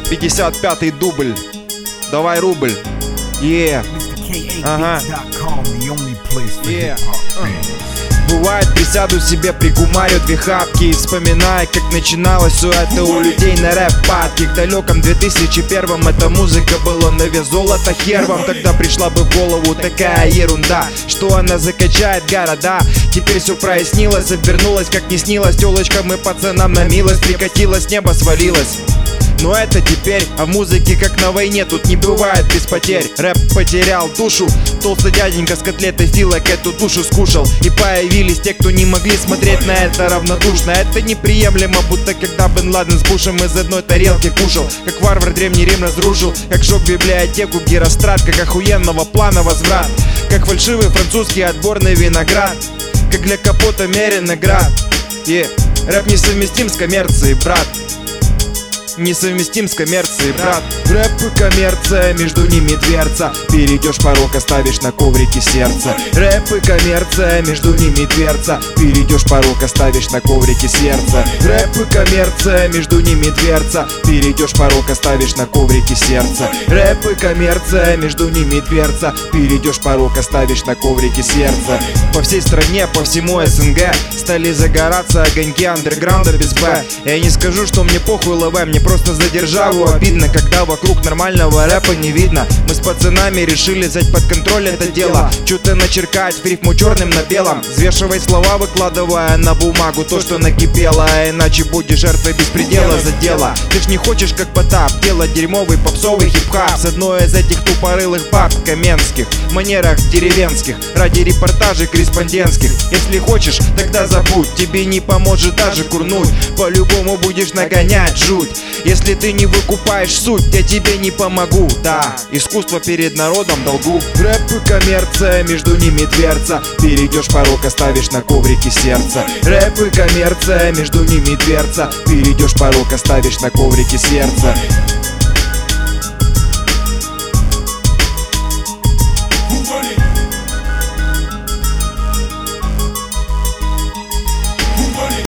55-й дубль. Давай рубль. Ага. Бывает, присяду себе, пригумарю две хапки и вспоминаю, как начиналось все это у людей на рэп-падке. В далеком 2001-м эта музыка была на вес золота хервом. Тогда пришла бы в голову такая ерунда, что она закачает города. Теперь все прояснилось, обернулось, как не снилось. Телочкам и пацанам на милость прикатилась, с неба свалилась. Но это теперь, а в музыке как на войне, тут не бывает без потерь. Рэп потерял душу, толстый дяденька с котлетой филок эту душу скушал. И появились те, кто не могли смотреть на это равнодушно. Это неприемлемо, будто когда Бен Ладен с Бушем из одной тарелки кушал. Как варвар древний Рим разрушил, как жег библиотеку Герострат, как охуенного плана возврат, как фальшивый французский отборный виноград, как для Капота меренный град. Рэп несовместим с коммерцией, брат. Несовместим с коммерцией, брат. Рэп и коммерция, между ними дверца. Перейдешь порог, оставишь на коврике сердце. Рэп и коммерция, между ними дверца. Перейдешь порог, оставишь на коврике сердце. Рэп и коммерция, между ними дверца. Перейдешь порог, оставишь на коврике сердце. Рэп и коммерция, между ними дверца. Перейдешь порог, оставишь на коврике сердце. По всей стране, по всему СНГ стали загораться огоньки андерграунда без Б. Я не скажу, что мне похуй ЛВ, мне просто за державу обидно, когда вокруг нормального рэпа не видно. Мы с пацанами решили взять под контроль это дело, что-то начеркать в рифму черным на белом, взвешивать слова, выкладывая на бумагу то, что накипело. А иначе будешь жертвой беспредела за дело. Ты ж не хочешь как Потап делать дерьмовый попсовый хип-хап с одной из этих тупорылых баб каменских в манерах деревенских, ради репортажей корреспондентских. Если хочешь, тогда забудь, тебе не поможет даже курнуть. По-любому будешь нагонять жуть, если ты не выкупаешь суть, я тебе не помогу. Да, искусство перед народом долгу. Рэп и коммерция, между ними дверца. Перейдешь порог, оставишь на коврике сердце. Рэп и коммерция, между ними дверца. Перейдешь порог, оставишь на коврике сердце.